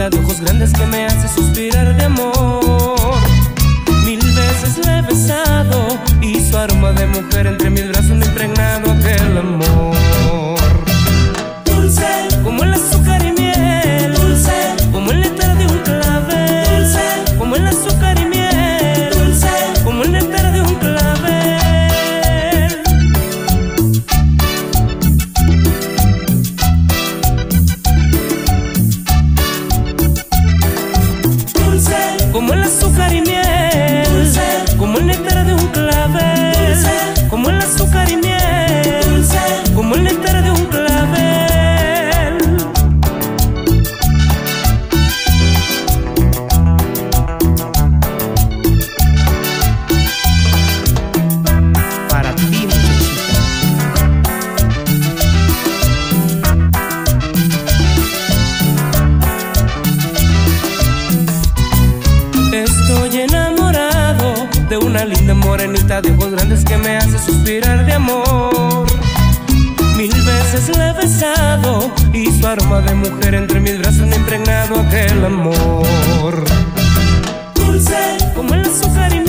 bonita de ojos grandes que me hace suspirar de amor. Mil veces la he besado y su aroma de mujer entre mis brazos me ha impregnado aquel amor. Dulce como el azúcar y miel, dulce como el néctar de un clavel, dulce como el azúcar y miel, dulce como el néctar de un clavel. Dulce como el azúcar y miel, dulce como el néctar de un clavel, dulce como el azúcar y miel, dulce como el néctar de un clavel. Para ti, estoy enamorado de una linda morenita de ojos grandes que me hace suspirar de amor. Mil veces la he besado y su aroma de mujer entre mis brazos me ha impregnado aquel amor. Dulce como el azúcar y